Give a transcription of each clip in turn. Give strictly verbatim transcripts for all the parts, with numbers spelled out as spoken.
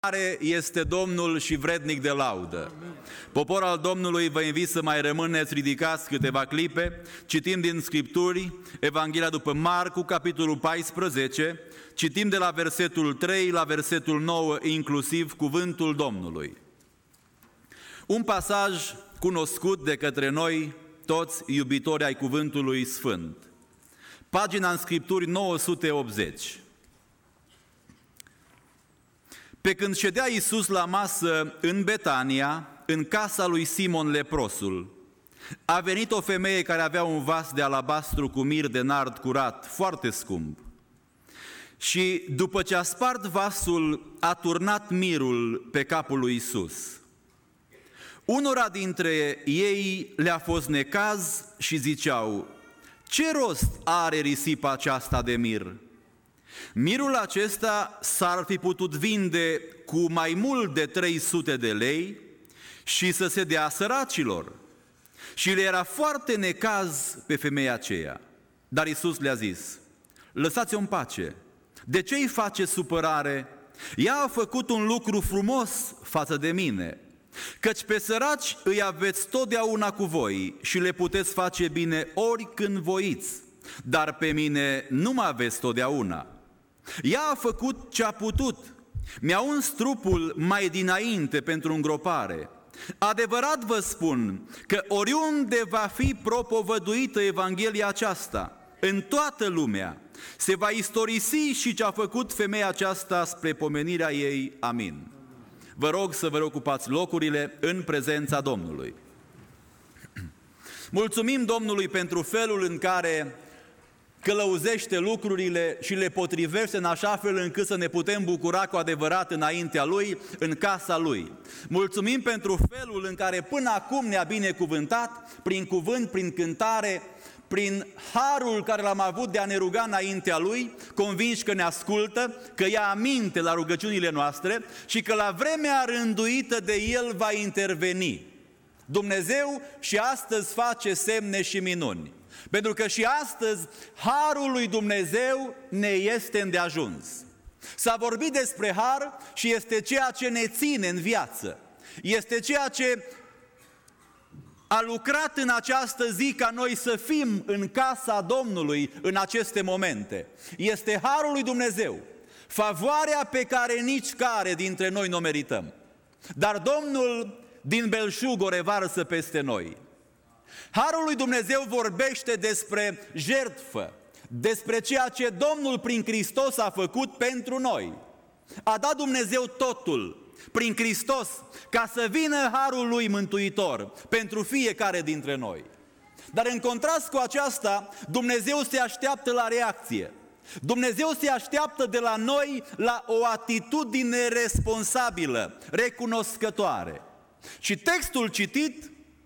Mare este Domnul și vrednic de laudă. Popor al Domnului, vă invit să mai rămâneți ridicați câteva clipe. Citim din Scripturi, Evanghelia după Marcu, capitolul paisprezece, citim de la versetul trei la versetul nouă, inclusiv cuvântul Domnului. Un pasaj cunoscut de către noi, toți iubitori ai cuvântului sfânt. Pagina în Scripturi nouă sute optzeci. Pe când ședea Iisus la masă în Betania, în casa lui Simon leprosul, a venit o femeie care avea un vas de alabastru cu mir de nard curat, foarte scump. Și după ce a spart vasul, a turnat mirul pe capul lui Iisus. Unora dintre ei le-a fost necaz și ziceau: ce rost are risipa aceasta de mir? Mirul acesta s-ar fi putut vinde cu mai mult de trei sute de lei și să se dea săracilor. Și le era foarte necaz pe femeia aceea. Dar Iisus le-a zis: lăsați-o în pace. De ce îi face supărare? Ea a făcut un lucru frumos față de mine. Căci pe săraci îi aveți totdeauna cu voi și le puteți face bine oricând voiți, dar pe mine nu mă aveți totdeauna. Ea a făcut ce a putut, mi-a uns trupul mai dinainte pentru îngropare. Adevărat vă spun că oriunde va fi propovăduită Evanghelia aceasta, în toată lumea, se va istorisi și ce a făcut femeia aceasta spre pomenirea ei. Amin. Vă rog să vă reocupați locurile în prezența Domnului. Mulțumim Domnului pentru felul în care călăuzește lucrurile și le potrivește în așa fel încât să ne putem bucura cu adevărat înaintea Lui, în casa Lui. Mulțumim pentru felul în care până acum ne-a binecuvântat, prin cuvânt, prin cântare, prin harul care l-am avut de a ne ruga înaintea Lui, convinși că ne ascultă, că ia aminte la rugăciunile noastre și că la vremea rânduită de El va interveni. Dumnezeu și astăzi face semne și minuni. Pentru că și astăzi harul lui Dumnezeu ne este îndeajuns. S-a vorbit despre har și este ceea ce ne ține în viață. Este ceea ce a lucrat în această zi ca noi să fim în casa Domnului în aceste momente. Este harul lui Dumnezeu, favoarea pe care nici care dintre noi nu o merităm. Dar Domnul din belșug o revarsă peste noi. Harul lui Dumnezeu vorbește despre jertfă, despre ceea ce Domnul prin Hristos a făcut pentru noi. A dat Dumnezeu totul prin Hristos ca să vină harul lui mântuitor pentru fiecare dintre noi. Dar în contrast cu aceasta, Dumnezeu se așteaptă la reacție. Dumnezeu se așteaptă de la noi la o atitudine responsabilă, recunoscătoare. Și textul citit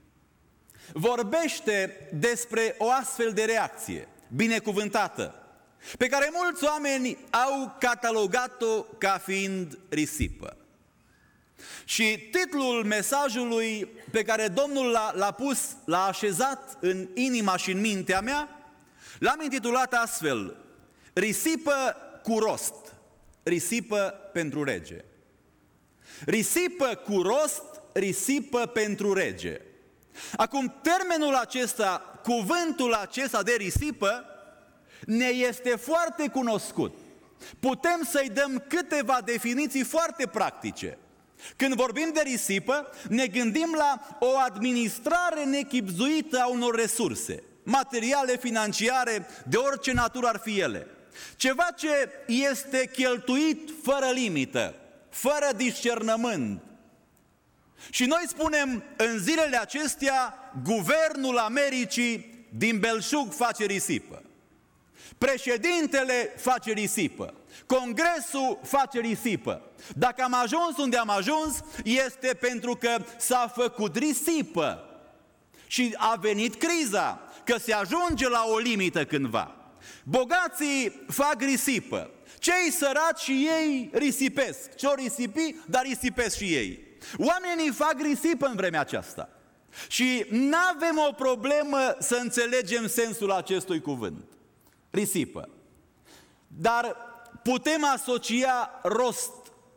vorbește despre o astfel de reacție binecuvântată, pe care mulți oameni au catalogat-o ca fiind risipă. Și titlul mesajului pe care Domnul l-a, l-a pus, l-a așezat în inima și în mintea mea, l-am intitulat astfel: risipă cu rost, risipă pentru rege. Risipă cu rost, risipă pentru rege. Acum, termenul acesta, cuvântul acesta de risipă, ne este foarte cunoscut. Putem să-i dăm câteva definiții foarte practice. Când vorbim de risipă, ne gândim la o administrare nechibzuită a unor resurse, materiale, financiare, de orice natură ar fi ele. Ceva ce este cheltuit fără limită, fără discernământ. Și noi spunem în zilele acestea, guvernul Americii din belșug face risipă. Președintele face risipă. Congresul face risipă. Dacă am ajuns unde am ajuns, este pentru că s-a făcut risipă. Și a venit criza, că se ajunge la o limită cândva. Bogații fac risipă. Cei săraci și ei risipesc. Ce-o risipi, dar risipesc și ei. Oamenii fac risipă în vremea aceasta. Și nu avem o problemă să înțelegem sensul acestui cuvânt. Risipă. Dar putem asocia rost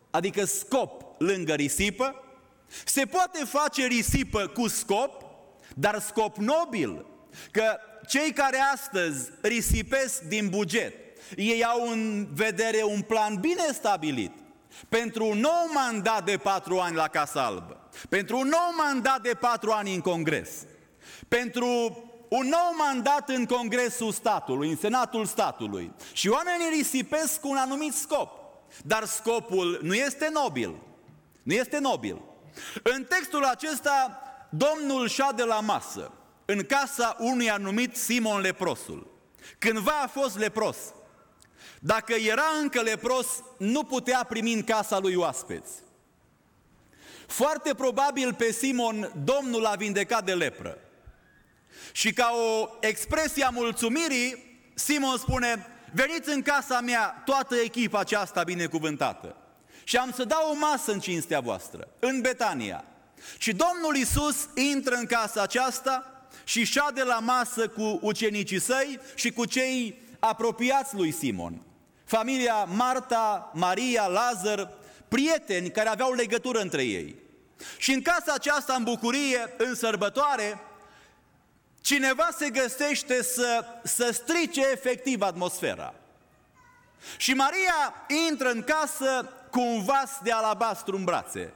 adică scop lângă risipă. Se poate face risipă cu scop, dar scop nobil. Că cei care astăzi risipesc din buget, ei au în vedere un plan bine stabilit pentru un nou mandat de patru ani la Casa Albă, pentru un nou mandat de patru ani în Congres, pentru un nou mandat în Congresul statului, în Senatul statului. Și oamenii risipesc cu un anumit scop, dar scopul nu este nobil. Nu este nobil. În textul acesta, Domnul șade la masă în casa unui anumit Simon leprosul. Cândva a fost lepros. Dacă era încă lepros, nu putea primi în casa lui oaspeți. Foarte probabil pe Simon Domnul l-a vindecat de lepră. Și ca o expresie a mulțumirii, Simon spune: veniți în casa mea toată echipa aceasta binecuvântată și am să dau o masă în cinstea voastră, în Betania. Și Domnul Iisus intră în casa aceasta și șade la masă cu ucenicii săi și cu cei apropiați lui Simon. Familia Marta, Maria, Lazar, prieteni care aveau legătură între ei. Și în casa aceasta, în bucurie, în sărbătoare, cineva se găsește să, să strice efectiv atmosfera. Și Maria intră în casă cu un vas de alabastru în brațe.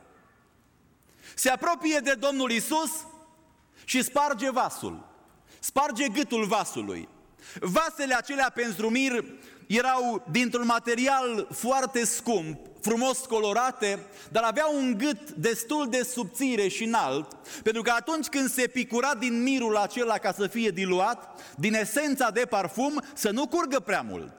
Se apropie de Domnul Iisus și sparge vasul. Sparge gâtul vasului. Vasele acelea pentru mir erau dintr-un material foarte scump, frumos colorate, dar aveau un gât destul de subțire și înalt, pentru că atunci când se picura din mirul acela ca să fie diluat, din esența de parfum, să nu curgă prea mult.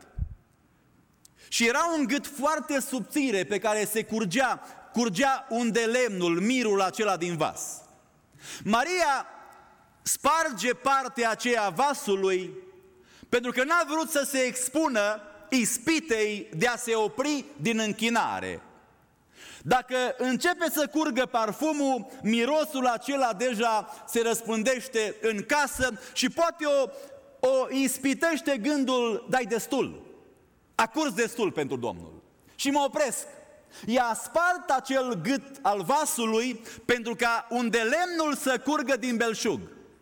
Și era un gât foarte subțire pe care se curgea, curgea unde lemnul, mirul acela din vas. Maria sparge partea aceea vasului pentru că n-a vrut să se expună ispitei de a se opri din închinare. Dacă începe să curgă parfumul, mirosul acela deja se răspândește în casă și poate o, o ispitește gândul: dai destul, a curs destul pentru Domnul. Și mă opresc. Ea spart acel gât al vasului pentru ca unde lemnul să curgă din belșug.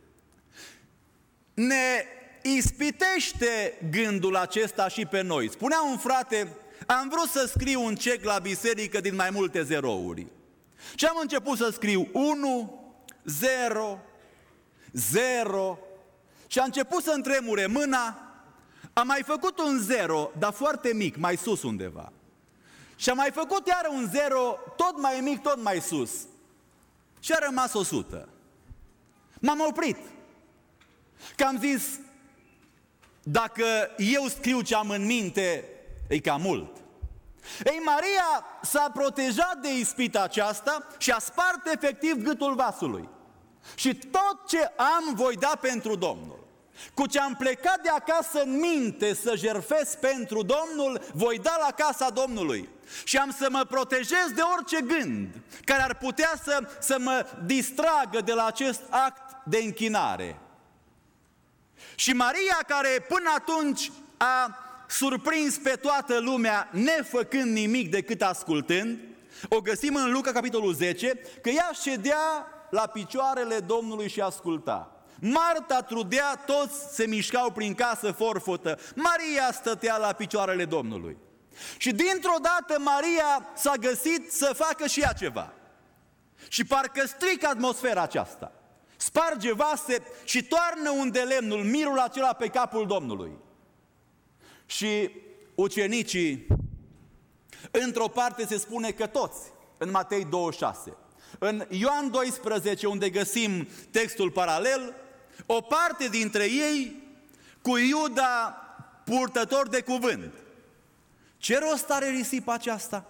Ne ispitește gândul acesta și pe noi. Spunea un frate: am vrut să scriu un cec la biserică din mai multe zerouri. Și am început să scriu unu, zero, zero și a început să-mi tremure mâna. Am mai făcut un zero, dar foarte mic, mai sus undeva. Și am mai făcut iar un zero, tot mai mic, tot mai sus. Și a rămas o sută. M-am oprit. Că am zis: dacă eu scriu ce am în minte, e cam mult. Ei, Maria s-a protejat de ispita aceasta și a spart efectiv gâtul vasului. Și tot ce am voi da pentru Domnul. Cu ce am plecat de acasă în minte să jertfesc pentru Domnul, voi da la casa Domnului. Și am să mă protejez de orice gând care ar putea să, să mă distragă de la acest act de închinare. Și Maria, care până atunci a surprins pe toată lumea nefăcând nimic decât ascultând, o găsim în Luca capitolul zece, că ea ședea la picioarele Domnului și asculta. Marta trudea, toți se mișcau prin casă forfotă, Maria stătea la picioarele Domnului. Și dintr-o dată Maria s-a găsit să facă și ea ceva. Și parcă strică atmosfera aceasta. Sparge vase și toarnă un de lemnul, mirul acela pe capul Domnului. Și ucenicii, într-o parte se spune că toți, în Matei douăzeci și șase, în Ioan doisprezece, unde găsim textul paralel, o parte dintre ei cu Iuda, purtător de cuvânt. Ce rost are risipa aceasta?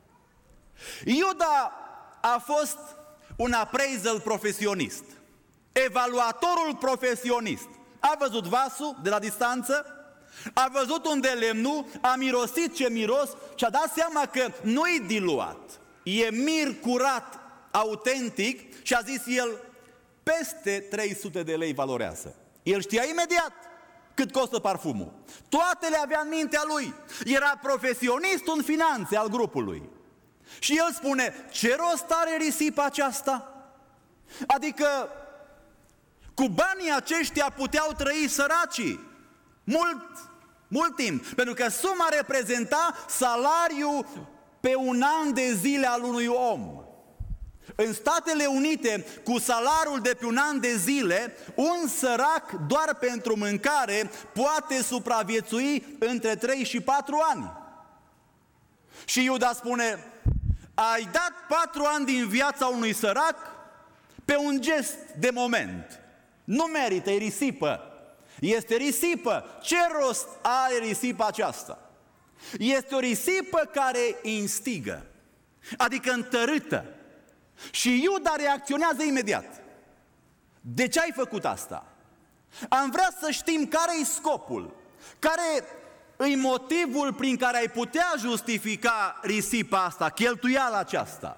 Iuda a fost un appraisal profesionist, evaluatorul profesionist. A văzut vasul de la distanță, a văzut unde lemnul, a mirosit ce miros și a dat seama că nu-i diluat, e mir curat, autentic, și a zis el: peste trei sute de lei valorează. El știa imediat cât costă parfumul. Toate le avea în mintea lui. Era profesionistul în finanțe al grupului. Și el spune, ce rost are risipa aceasta? Adică, cu banii aceștia puteau trăi săracii mult, mult timp, pentru că suma reprezenta salariul pe un an de zile al unui om. În Statele Unite, cu salariul de pe un an de zile, un sărac doar pentru mâncare poate supraviețui între trei și patru ani. Și Iuda spune, ai dat patru ani din viața unui sărac pe un gest de moment. Nu merită, e risipă. Este risipă. Ce rost are risipa aceasta? Este o risipă care instigă, adică întărâtă. Și Iuda reacționează imediat. De ce ai făcut asta? Am vrea să știm care-i scopul, care îi motivul prin care ai putea justifica risipa asta, cheltuiala aceasta.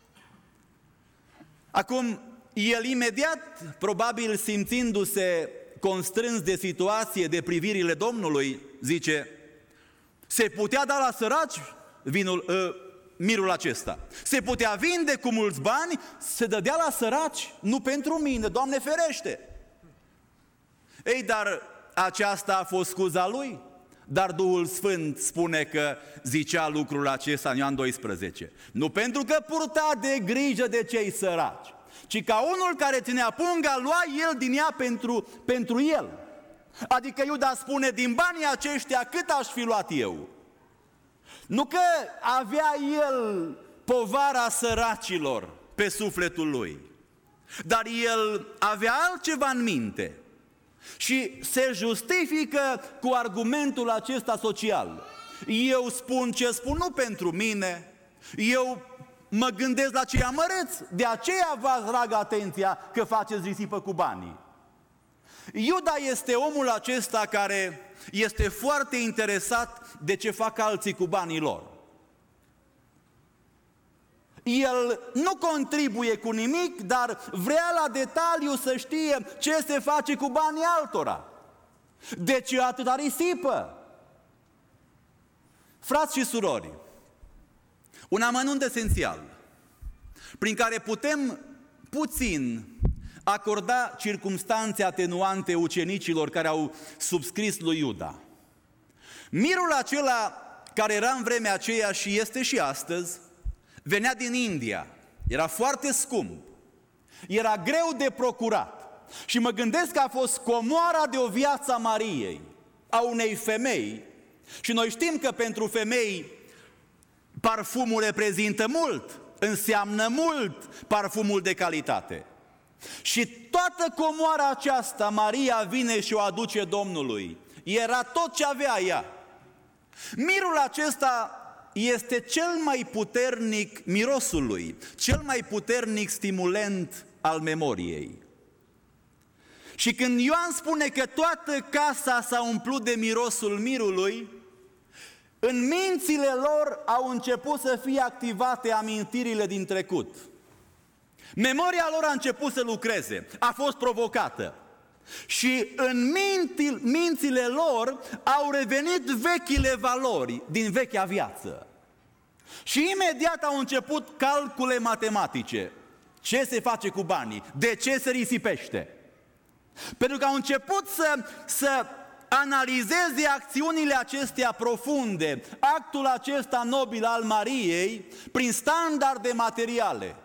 Acum, el imediat, probabil simțindu-se constrâns de situație, de privirile Domnului, zice, se putea da la săraci vinul, uh, mirul acesta. Se putea vinde cu mulți bani, se dădea la săraci, nu pentru mine, Doamne ferește. Ei, dar aceasta a fost scuza lui? Dar Duhul Sfânt spune că zicea lucrul acesta în Ioan doisprezece. Nu pentru că purta de grijă de cei săraci, ci ca unul care ținea punga, lua el din ea pentru, pentru el. Adică Iuda spune, din banii aceștia cât aș fi luat eu? Nu că avea el povara săracilor pe sufletul lui, dar el avea altceva în minte și se justifică cu argumentul acesta social. Eu spun ce spun nu pentru mine, eu mă gândesc la cei amărâți, de aceea vă atrag atenția că faceți risipă cu banii. Iuda este omul acesta care este foarte interesat de ce fac alții cu banii lor. El nu contribuie cu nimic, dar vrea la detaliu să știe ce se face cu banii altora. De ce atâta risipă? Frați și surori, un amănunt esențial prin care putem puțin acorda circumstanțe atenuante ucenicilor care au subscris lui Iuda. Mirul acela care era în vremea aceea și este și astăzi, venea din India, era foarte scump, era greu de procurat și mă gândesc că a fost comoara de o viață a Mariei, a unei femei, și noi știm că pentru femei parfumul reprezintă mult, înseamnă mult parfumul de calitate. Și toată comoara aceasta Maria vine și o aduce Domnului. Era tot ce avea ea. Mirul acesta este cel mai puternic, mirosul lui, cel mai puternic stimulent al memoriei. Și când Ioan spune că toată casa s-a umplut de mirosul mirului, în mințile lor au început să fie activate amintirile din trecut. Memoria lor a început să lucreze, a fost provocată. Și în minti, mințile lor au revenit vechile valori din vechea viață. Și imediat au început calcule matematice. Ce se face cu banii? De ce se risipește? Pentru că au început să, să analizeze acțiunile acestea profunde, actul acesta nobil al Mariei, prin standarde materiale.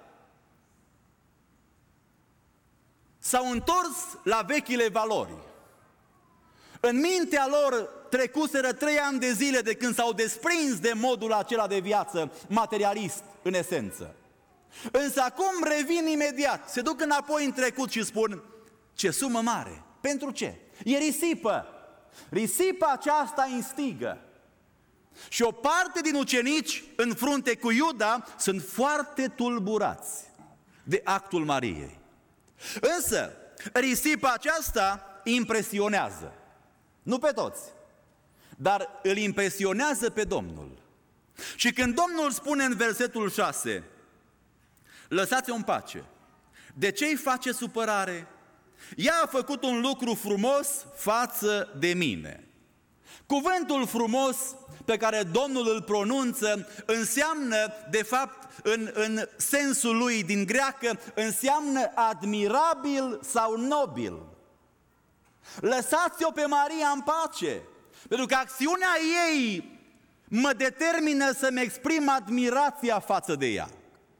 S-au întors la vechile valori. În mintea lor trecuseră trei ani de zile de când s-au desprins de modul acela de viață materialist, în esență. Însă acum revin imediat, se duc înapoi în trecut și spun, ce sumă mare, pentru ce? E risipă. Risipa aceasta instigă. Și o parte din ucenici, în frunte cu Iuda, sunt foarte tulburați de actul Mariei. Însă, risipa aceasta impresionează. Nu pe toți, dar îl impresionează pe Domnul. Și când Domnul spune în versetul șase, lăsați-o în pace, de ce îi face supărare? Ea a făcut un lucru frumos față de mine. Cuvântul frumos pe care Domnul îl pronunță înseamnă, de fapt, în, în sensul lui din greacă, înseamnă admirabil sau nobil. Lăsați-o pe Maria în pace, pentru că acțiunea ei mă determină să-mi exprim admirația față de ea.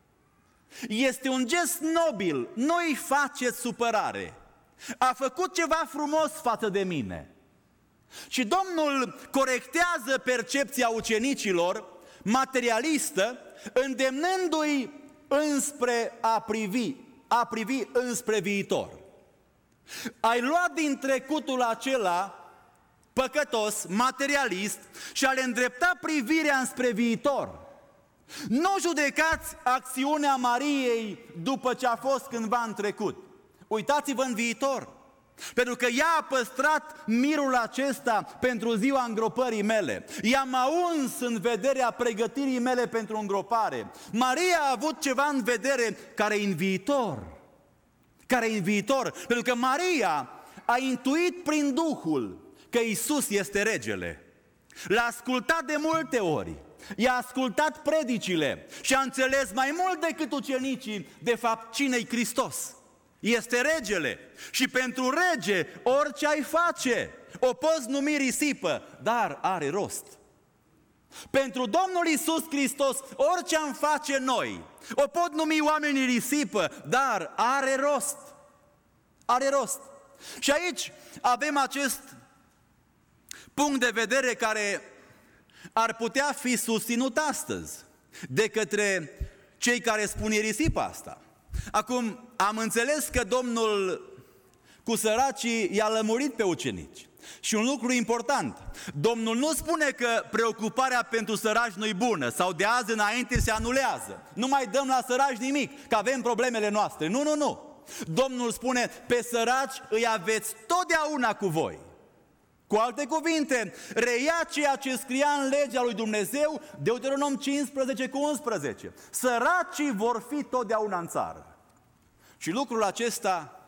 Este un gest nobil, nu-i faceți supărare. A făcut ceva frumos față de mine. Și Domnul corectează percepția ucenicilor materialistă, îndemnându-i înspre a privi, a privi înspre viitor. Ai luat din trecutul acela păcătos, materialist și a le îndrepta privirea înspre viitor. Nu judecați acțiunea Mariei după ce a fost cândva în trecut. Uitați-vă în viitor. Pentru că ea a păstrat mirul acesta pentru ziua îngropării mele. Ea m-a uns în vederea pregătirii mele pentru îngropare. Maria a avut ceva în vedere care e în viitor. Care e în viitor. Pentru că Maria a intuit prin Duhul că Iisus este regele. L-a ascultat de multe ori. I-a ascultat predicile și a înțeles mai mult decât ucenicii, de fapt, cine-i Hristos. Este regele și pentru rege orice ai face, o poți numi risipă, dar are rost. Pentru Domnul Iisus Hristos, orice am face noi, o pot numi oamenii risipă, dar are rost. Are rost. Și aici avem acest punct de vedere care ar putea fi susținut astăzi de către cei care spun risipa asta. Acum, am înțeles că Domnul cu săracii i-a lămurit pe ucenici. Și un lucru important, Domnul nu spune că preocuparea pentru săraci nu-i bună sau de azi înainte se anulează. Nu mai dăm la săraci nimic, că avem problemele noastre. Nu, nu, nu. Domnul spune, pe săraci îi aveți totdeauna cu voi. Cu alte cuvinte, reia ceea ce scria în legea lui Dumnezeu, Deuteronom cincisprezece cu unsprezece. Săracii vor fi totdeauna în țară. Și lucrul acesta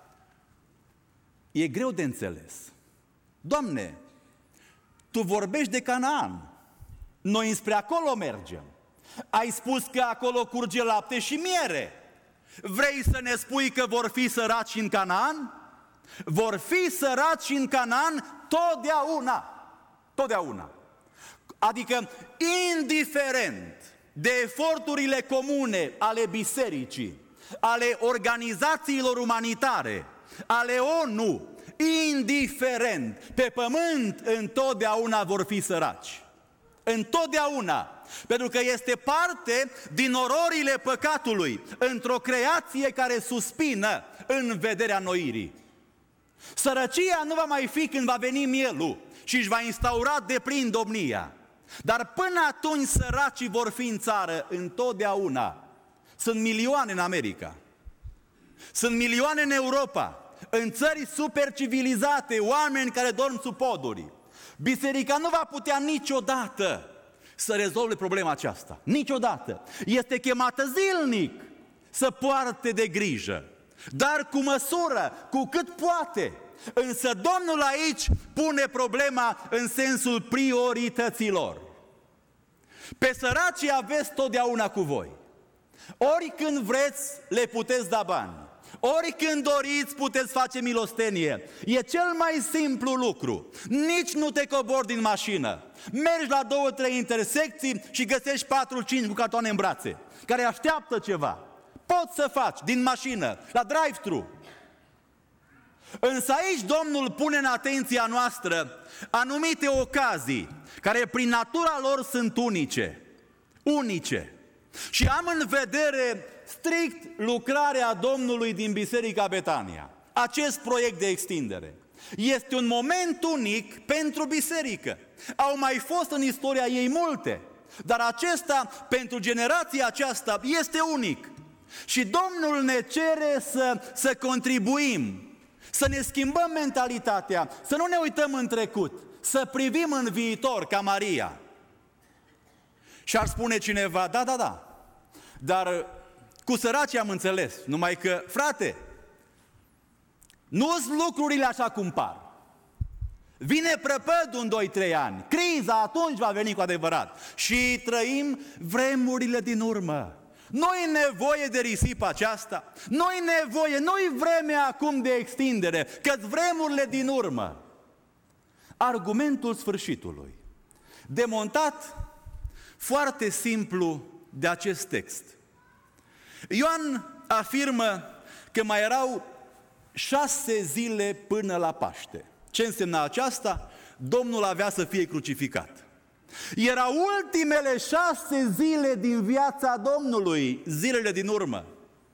e greu de înțeles. Doamne, Tu vorbești de Canaan, noi înspre acolo mergem. Ai spus că acolo curge lapte și miere. Vrei să ne spui că vor fi săraci în Canaan? Vor fi săraci în Canaan totdeauna. Totdeauna. Adică, indiferent de eforturile comune ale bisericii, ale organizațiilor umanitare, ale O N U, indiferent, pe pământ întotdeauna vor fi săraci. Întotdeauna. Pentru că este parte din ororile păcatului într-o creație care suspină în vederea înnoirii. Sărăcia nu va mai fi când va veni mielul și își va instaura deplin domnia. Dar până atunci săracii vor fi în țară întotdeauna. Sunt milioane în America. Sunt milioane în Europa. În țări supercivilizate, oameni care dorm sub poduri. Biserica nu va putea niciodată să rezolve problema aceasta. Niciodată. Este chemată zilnic să poarte de grijă. Dar cu măsură, cu cât poate. Însă Domnul aici pune problema în sensul priorităților. Pe săracii aveți totdeauna cu voi. Ori când vreți, le puteți da bani. Ori când doriți, puteți face milostenie. E cel mai simplu lucru. Nici nu te cobori din mașină. Mergi la două, trei intersecții și găsești patru, cinci cu cartoane în brațe, care așteaptă ceva. Poți să faci din mașină, la drive-thru. Însă aici Domnul pune în atenția noastră anumite ocazii, care prin natura lor sunt unice. Unice. Și am în vedere strict lucrarea Domnului din Biserica Betania. Acest proiect de extindere este un moment unic pentru biserică. Au mai fost în istoria ei multe, dar acesta, pentru generația aceasta, este unic. Și Domnul ne cere să, să contribuim, să ne schimbăm mentalitatea, să nu ne uităm în trecut, să privim în viitor ca Maria. Și ar spune cineva, da, da, da, dar cu săracii am înțeles, numai că, frate, nu-s lucrurile așa cum par. Vine prăpădul în doi trei ani, criza atunci va veni cu adevărat și trăim vremurile din urmă. Nu-i nevoie de risipă aceasta, nu-i nevoie, nu-i vremea acum de extindere, că-s vremurile din urmă. Argumentul sfârșitului, demontat foarte simplu de acest text. Ioan afirmă că mai erau șase zile până la Paște. Ce însemna aceasta? Domnul avea să fie crucificat. Erau ultimele șase zile din viața Domnului, zilele din urmă.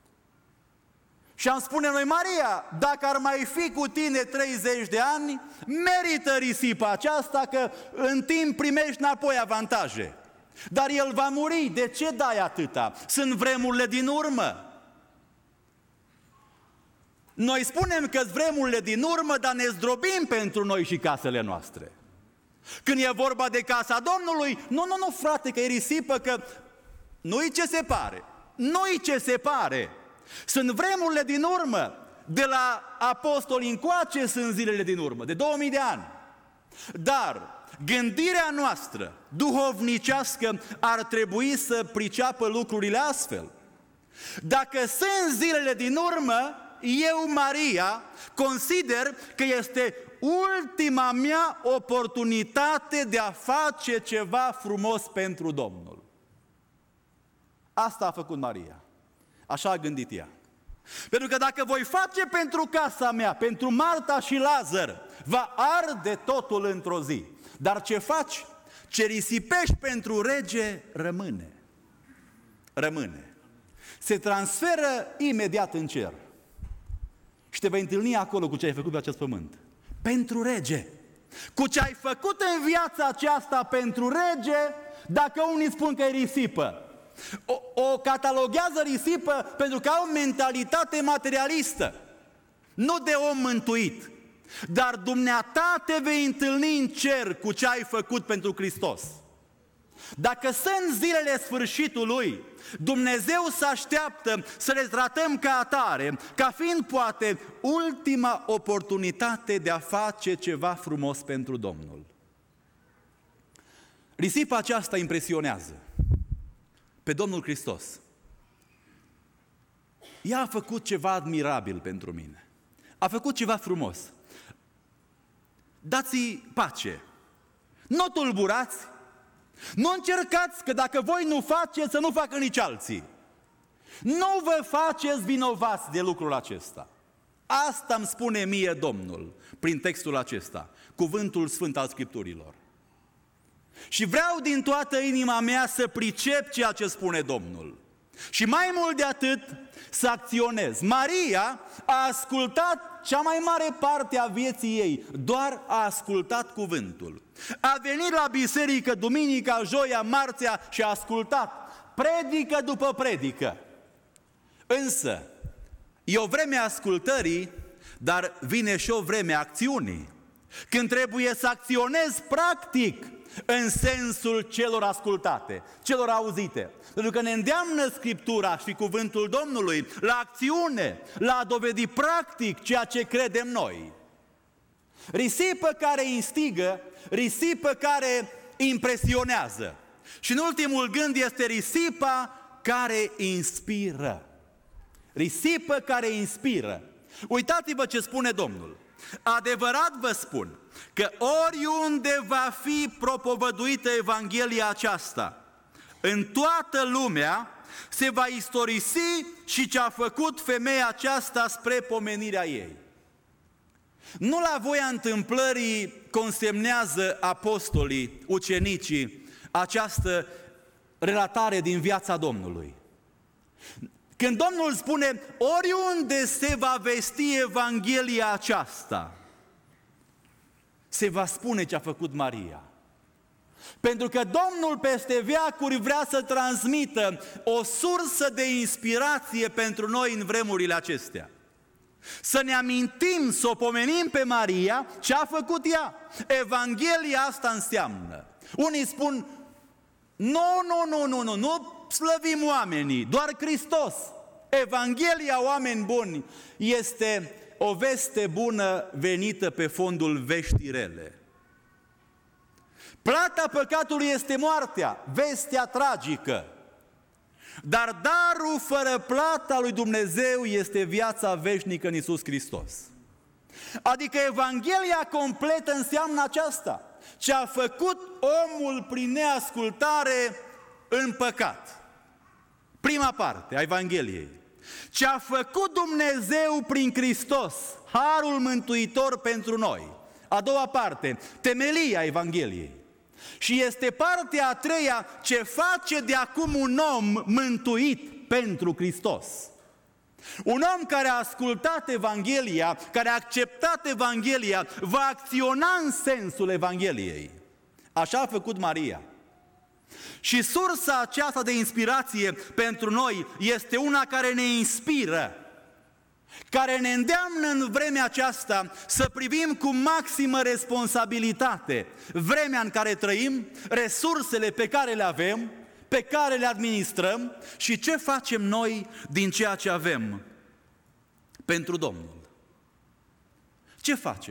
Și am spune noi, Maria, dacă ar mai fi cu tine treizeci de ani, merită risipa aceasta, că în timp primești înapoi avantaje. Dar el va muri, de ce dai atâta? Sunt vremurile din urmă. Noi spunem că-s vremurile din urmă, dar ne zdrobim pentru noi și casele noastre. Când e vorba de casa Domnului, nu, nu, nu, frate, că e risipă, că nu-i ce se pare. Nu-i ce se pare. Sunt vremurile din urmă. De la apostoli încoace sunt zilele din urmă, de două mii de ani. Dar gândirea noastră duhovnicească ar trebui să priceapă lucrurile astfel. Dacă sunt zilele din urmă, eu, Maria, consider că este ultima mea oportunitate de a face ceva frumos pentru Domnul. Asta a făcut Maria. Așa a gândit ea. Pentru că dacă voi face pentru casa mea, pentru Marta și Lazar, va arde totul într-o zi. Dar ce faci? Ce risipești pentru rege, rămâne. Rămâne. Se transferă imediat în cer. Și te vei întâlni acolo cu ce ai făcut pe acest pământ. Pentru rege. Cu ce ai făcut în viața aceasta pentru rege, dacă unii spun că e risipă. O, o cataloghează risipă pentru că au mentalitate materialistă. Nu de om mântuit. Dar dumneata te vei întâlni în cer cu ce ai făcut pentru Hristos. Dacă sunt zilele sfârșitului, Dumnezeu se așteaptă să le tratăm ca atare, ca fiind poate ultima oportunitate de a face ceva frumos pentru Domnul. Risipa aceasta impresionează pe Domnul Hristos. Ea a făcut ceva admirabil pentru mine. A făcut ceva frumos. Dați-i pace. Nu tulburați. Nu încercați că dacă voi nu faceți, să nu facă nici alții. Nu vă faceți vinovați de lucrul acesta. Asta îmi spune mie Domnul prin textul acesta, cuvântul sfânt al Scripturilor. Și vreau din toată inima mea să pricep ceea ce spune Domnul. Și mai mult de atât, să acționez. Maria a ascultat cea mai mare parte a vieții ei, doar a ascultat cuvântul. A venit la biserică duminica, joia, marțea și a ascultat predică după predică. Însă, e o vreme a ascultării, dar vine și o vreme a acțiunii. Când trebuie să acționezi practic în sensul celor ascultate, celor auzite. Pentru că ne îndeamnă Scriptura și cuvântul Domnului la acțiune, la a dovedi practic ceea ce credem noi. Risipă care instigă, risipă care impresionează. Și în ultimul gând este risipa care inspiră. Risipă care inspiră. Uitați-vă ce spune Domnul. Adevărat vă spun că oriunde va fi propovăduită Evanghelia aceasta, în toată lumea se va istorisi și ce a făcut femeia aceasta spre pomenirea ei. Nu la voia întâmplării consemnează apostolii, ucenicii, această relatare din viața Domnului. Când Domnul spune, oriunde se va vesti Evanghelia aceasta, se va spune ce a făcut Maria. Pentru că Domnul peste veacuri vrea să transmită o sursă de inspirație pentru noi în vremurile acestea. Să ne amintim, să o pomenim pe Maria, ce a făcut ea. Evanghelia asta înseamnă. Unii spun, nu, nu, nu, nu, nu, nu slăvim oamenii, doar Hristos. Evanghelia, oameni buni, este o veste bună venită pe fondul veștii rele. Plata păcatului este moartea, vestea tragică. Dar darul fără plata lui Dumnezeu este viața veșnică în Iisus Hristos. Adică Evanghelia completă înseamnă aceasta: ce a făcut omul prin neascultare în păcat. Prima parte a Evangheliei. Ce a făcut Dumnezeu prin Hristos, harul mântuitor pentru noi. A doua parte, temelia Evangheliei. Și este partea a treia, ce face de acum un om mântuit pentru Hristos. Un om care a ascultat Evanghelia, care a acceptat Evanghelia, va acționa în sensul Evangheliei. Așa a făcut Maria. Și sursa aceasta de inspirație pentru noi este una care ne inspiră, care ne îndeamnă în vremea aceasta să privim cu maximă responsabilitate vremea în care trăim, resursele pe care le avem, pe care le administrăm și ce facem noi din ceea ce avem pentru Domnul. Ce facem?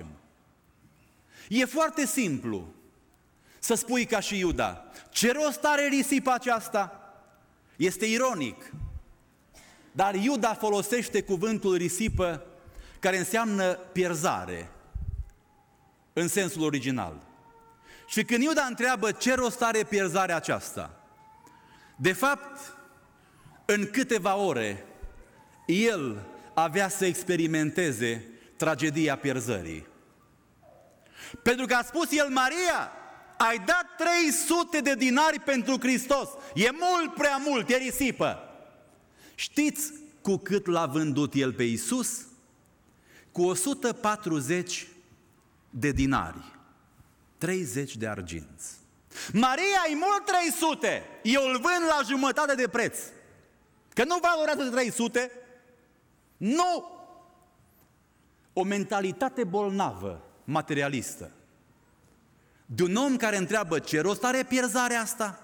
E foarte simplu să spui ca și Iuda: ce rost are risipa aceasta? Este ironic, dar Iuda folosește cuvântul risipă, care înseamnă pierzare în sensul original. Și când Iuda întreabă ce rost are pierzarea aceasta, de fapt, în câteva ore, el avea să experimenteze tragedia pierzării. Pentru că a spus el: Maria, ai dat trei sute de dinari pentru Hristos. E mult prea mult, e risipă. Știți cu cât l-a vândut el pe Iisus? Cu o sută patruzeci de dinari, treizeci de arginți. Maria, e mult trei sute, eu îl vând la jumătate de preț. Că nu valorează de trei sute? Nu! O mentalitate bolnavă, materialistă. De un om care întreabă ce rost are pierzarea asta?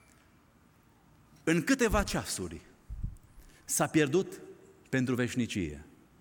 În câteva ceasuri s-a pierdut pentru veșnicie.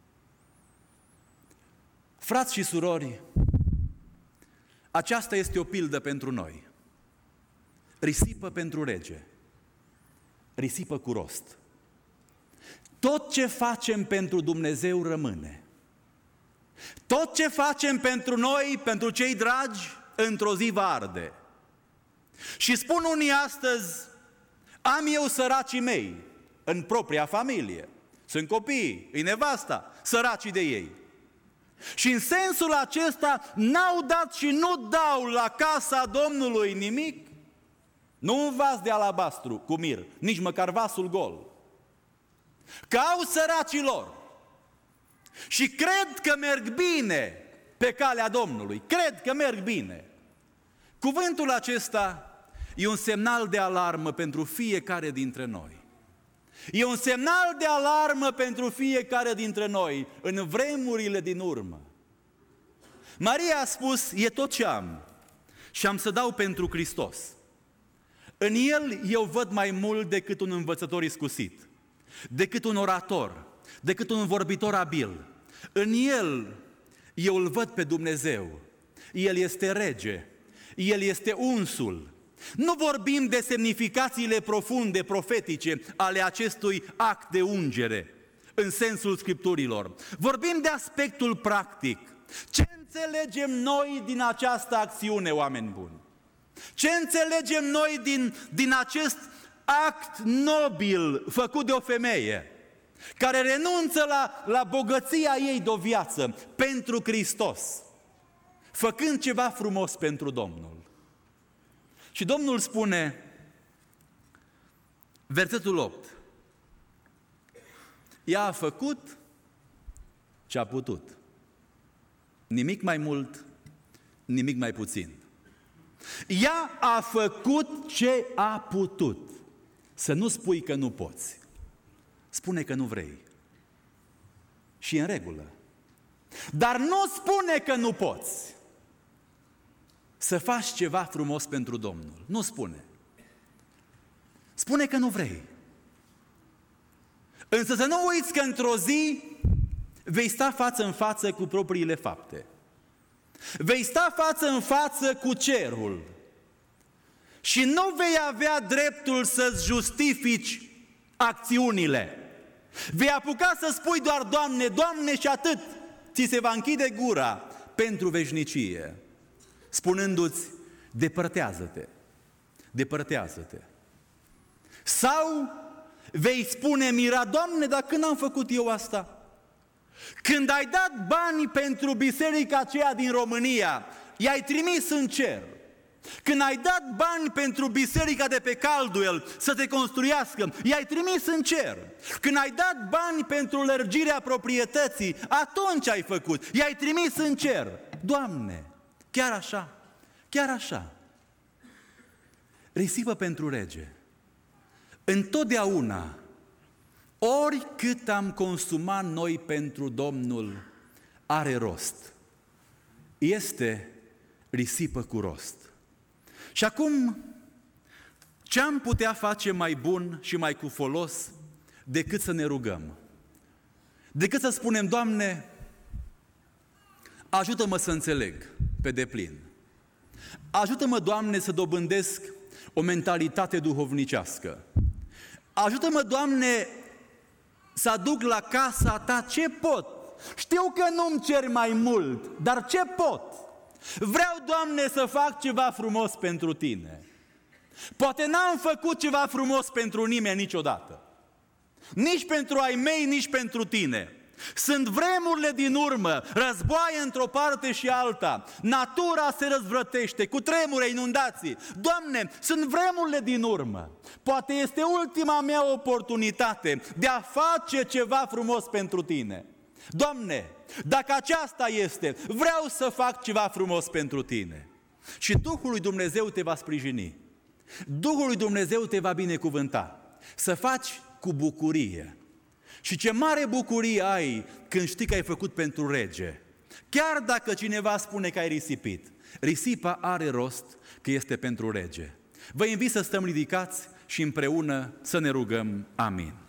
Frați și surori, aceasta este o pildă pentru noi. Risipă pentru rege, risipă cu rost. Tot ce facem pentru Dumnezeu rămâne. Tot ce facem pentru noi, pentru cei dragi, într-o zi va arde. Și spun unii astăzi: am eu săracii mei în propria familie. Sunt copiii, e nevasta, săracii de ei. Și în sensul acesta n-au dat și nu dau la casa Domnului nimic. Nu un vas de alabastru cu mir, nici măcar vasul gol. Că au săracii lor. Și cred că merg bine pe calea Domnului. Cred că merg bine. Cuvântul acesta e un semnal de alarmă pentru fiecare dintre noi. E un semnal de alarmă pentru fiecare dintre noi în vremurile din urmă. Maria a spus: e tot ce am și am să dau pentru Hristos. În el eu văd mai mult decât un învățător iscusit, decât un orator, decât un vorbitor abil. În el eu îl văd pe Dumnezeu. El este rege, el este unsul. Nu vorbim de semnificațiile profunde, profetice ale acestui act de ungere în sensul Scripturilor. Vorbim de aspectul practic. Ce înțelegem noi din această acțiune, oameni buni? Ce înțelegem noi din, din acest act nobil făcut de o femeie care renunță la, la bogăția ei de o viață pentru Hristos, făcând ceva frumos pentru Domnul? Și Domnul spune, versetul opt: ea a făcut ce a putut. Nimic mai mult, nimic mai puțin. Ea a făcut ce a putut. Să nu spui că nu poți. Spune că nu vrei. Și e în regulă. Dar nu spune că nu poți. Să faci ceva frumos pentru Domnul. Nu spune. Spune că nu vrei. Însă să nu uiți că într-o zi vei sta față în față cu propriile fapte. Vei sta față în față cu cerul. și nu vei avea dreptul să-ți justifici acțiunile. Vei apuca să spui doar Doamne, Doamne și atât. Ți se va închide gura pentru veșnicie, spunându-ți, depărtează-te, depărtează-te. Sau vei spune mira, Doamne, dar când am făcut eu asta? Când ai dat bani pentru biserica aceea din România, i-ai trimis în cer. Când ai dat bani pentru biserica de pe Calduel să te construiască, i-ai trimis în cer. Când ai dat bani pentru lărgirea proprietății, atunci ai făcut, i-ai trimis în cer. Doamne, chiar așa, chiar așa. Risipă pentru rege. Întotdeauna, oricât am consumat noi pentru Domnul, are rost. Este risipă cu rost. Și acum, ce am putea face mai bun și mai cu folos decât să ne rugăm? Decât să spunem, Doamne, ajută-mă să înțeleg pe deplin. Ajută-mă, Doamne, să dobândesc o mentalitate duhovnicească. Ajută-mă, Doamne, să aduc la casa Ta ce pot. Știu că nu-mi cer mai mult, dar ce pot? Vreau, Doamne, să fac ceva frumos pentru Tine. Poate n-am făcut ceva frumos pentru nimeni niciodată. Nici pentru ai mei, nici pentru Tine. Sunt vremurile din urmă, războaie într-o parte și alta, natura se răzvrătește, cu tremure, inundații. Doamne, sunt vremurile din urmă. Poate este ultima mea oportunitate de a face ceva frumos pentru Tine. Doamne, dacă aceasta este, vreau să fac ceva frumos pentru Tine. Și Duhul lui Dumnezeu te va sprijini. Duhul lui Dumnezeu te va binecuvânta. Să faci cu bucurie. Și ce mare bucurie ai când știi că ai făcut pentru rege. Chiar dacă cineva spune că ai risipit, risipa are rost că este pentru rege. Vă invit să stăm ridicați și împreună să ne rugăm. Amin.